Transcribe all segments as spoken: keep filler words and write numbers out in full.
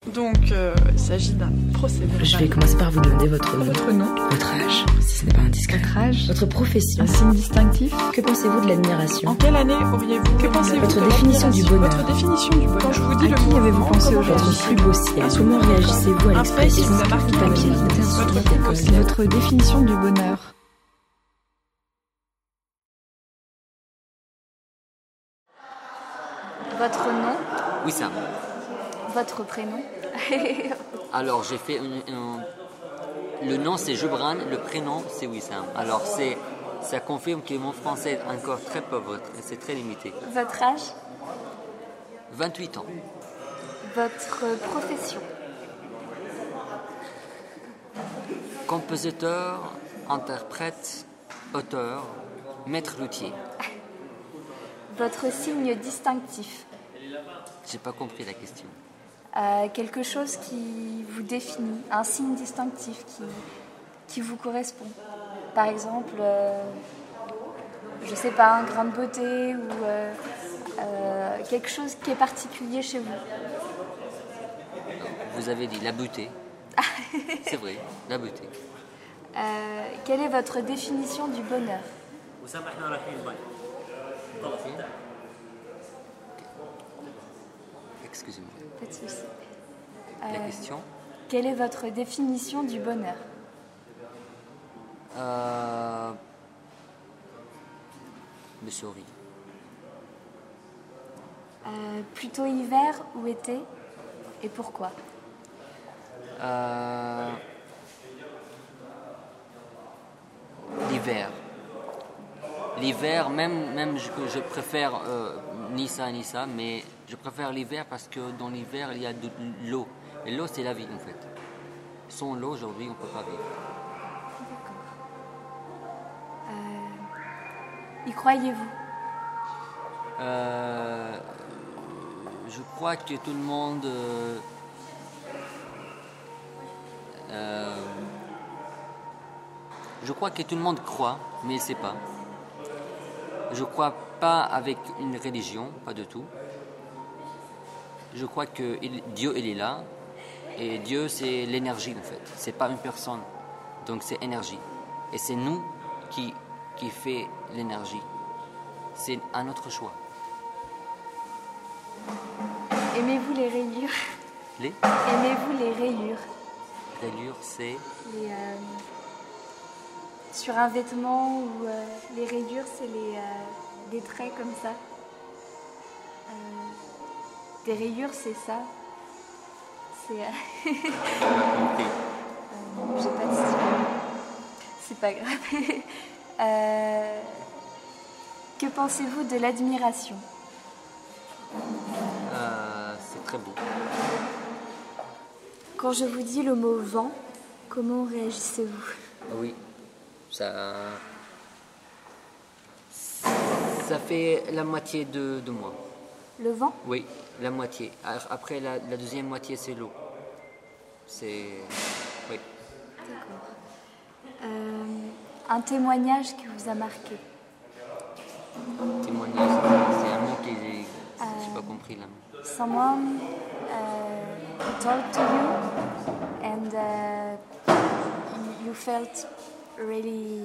Donc, euh, il s'agit d'un procès verbal. Je vais commencer par vous demander votre nom. Votre nom. Votre âge, si ce n'est pas indiscret. Votre âge. Votre profession. Un signe distinctif. Que pensez-vous de l'admiration? En quelle année auriez-vous Que pensez-vous Votre de définition du bonheur. Votre définition du bonheur. Quand je vous dis À le qui mot avez-vous moment, pensé comment aujourd'hui? Votre réagissez-vous? plus beau ciel. Comment réagissez-vous à Un fait qui l'expression vous a marqué papier? votre vie. Votre plus beau ciel. Votre définition du bonheur. Votre nom, Wissam. votre prénom. Alors j'ai fait un, un- le nom c'est Jubran, le prénom c'est Wissam. Alors c'est ça confirme que mon français est encore très pauvre, c'est très limité. Votre âge, vingt-huit ans. votre profession. Compositeur, interprète, auteur, maître luthier. Votre signe distinctif. J'ai pas compris la question. Euh, quelque chose qui vous définit, un signe distinctif qui, qui vous correspond. Par exemple, euh, je sais pas, un grain de beauté ou euh, euh, quelque chose qui est particulier chez vous. Vous avez dit la beauté. C'est vrai, la beauté. Euh, quelle est votre définition du bonheur? Excusez-moi. Pas de souci. La Euh, question Quelle est votre définition du bonheur? euh... Le souris. Euh, plutôt hiver ou été? Et pourquoi? Euh... L'hiver. L'hiver, même, même je, je préfère euh, ni ça ni ça, mais je préfère l'hiver parce que dans l'hiver il y a de l'eau. Et l'eau c'est la vie en fait. Sans l'eau aujourd'hui on ne peut pas vivre. Y croyez-vous? Euh, je crois que tout le monde euh, euh, je crois que tout le monde croit, mais il ne sait pas. Je crois pas avec une religion, pas du tout. Je crois que il- Dieu il est là, et Dieu c'est l'énergie en fait. C'est pas une personne, donc c'est énergie, et c'est nous qui qui fait l'énergie. C'est un autre choix. Aimez-vous les rayures? Les Aimez-vous les rayures? rayures, c'est Les, euh, sur un vêtement ou euh, les rayures, c'est les, euh, des traits comme ça. Euh, des rayures, c'est ça. C'est. euh, euh, J'ai pas de style. C'est pas grave. Euh, que pensez-vous de l'admiration? euh, c'est très beau. Quand je vous dis le mot vent, comment réagissez-vous? Oui, ça ça fait la moitié de, de moi. Le vent? Oui, la moitié. Après la, la deuxième moitié c'est l'eau. C'est oui. D'accord. Euh, un témoignage qui vous a marqué? Témoignage, c'est un mot que j'ai j'ai pas compris là. Someone uh, talked to you and uh, you- you felt really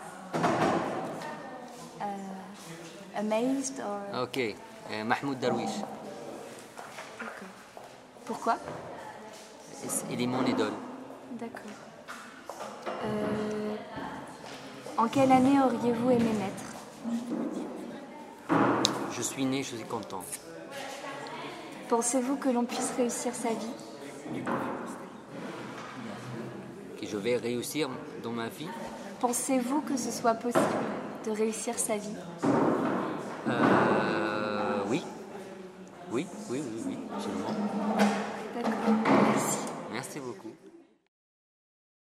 uh, amazed or... Ok, euh, Mahmoud Darwish. D'accord. Pourquoi? Il est mon idole. D'accord. Euh, en quelle année auriez-vous aimé naître? Je suis né, je suis content. Pensez-vous que l'on puisse réussir sa vie? Que je vais réussir dans ma vie. Pensez-vous que ce soit possible de réussir sa vie? Euh, oui. Oui, oui, oui.